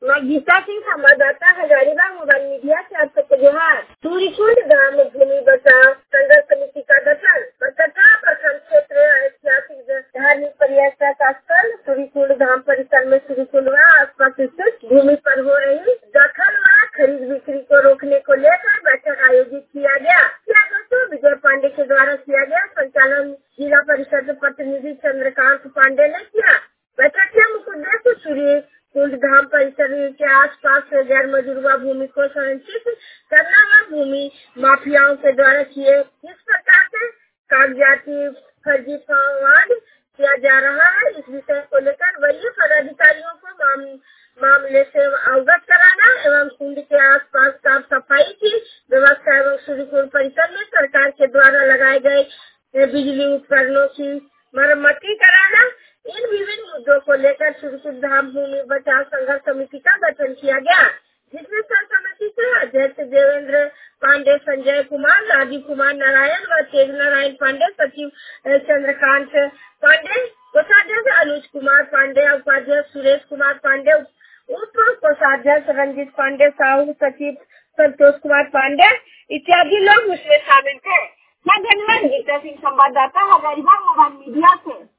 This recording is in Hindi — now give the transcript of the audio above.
मैं गीता सिंह, संवाददाता हजारीबाग मोबाइल मीडिया से आप सबको जोहार। सूर्यकुंड धाम भूमि बचाव संघर्ष समिति का गठन। बरकट्टा प्रखंड क्षेत्र ऐतिहासिक धार्मिक पर्यटक का स्थल सूर्यकुंड धाम परिसर में सूर्यकुंड व आसपास स्थित भूमि पर हो रही दखल व खरीद बिक्री को रोकने को लेकर बैठक आयोजित किया गया। दोस्तों, विजय पांडे के द्वारा किया गया संचालन जिला परिषद प्रतिनिधि चंद्रकांत पांडे ने किया। बैठक के मुख्य उद्देश्य सूर्यकुंड धाम परिसर के आसपास गैर मजरूबा भूमि को संरक्षित करना व भूमि माफियाओं के द्वारा किए किस प्रकार से कागजाती फर्जी फवाद किया जा रहा है, इस विषय को लेकर वरीय पदाधिकारियों को मामले से अवगत कराना एवं कुंड के आसपास साफ सफाई की व्यवस्था एवं सूर्यकुंड परिसर में सरकार के द्वारा लगाए गए बिजली उपकरणों की मरम्मती कराना, इन विभिन्न मुद्दों को लेकर सूर्यकुंड धाम भूमि बचाव संघर्ष समिति का गठन किया गया, जिसमें समिति से अध्यक्ष देवेंद्र पांडे, संजय कुमार, राजीव कुमार नारायण व तेज नारायण पांडे, सचिव चंद्रकांत पांडे, कोषाध्यक्ष अनुज कुमार पांडे, उपाध्यक्ष सुरेश कुमार पांडे, उप कोषाध्यक्ष रंजीत पांडे साहू, सचिव संतोष कुमार पांडे इत्यादि लोग उसमें शामिल थे। मैं धन्यवाद। गीता सिंह, संवाददाता हजारीबाग मोबाइल मीडिया से।